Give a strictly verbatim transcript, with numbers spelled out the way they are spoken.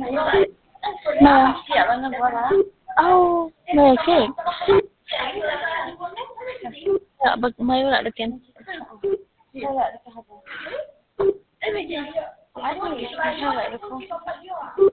Nè. Oh, nè cake. Dạ, bật mây lại được kèm. Hay lại được không? Hay lại được không?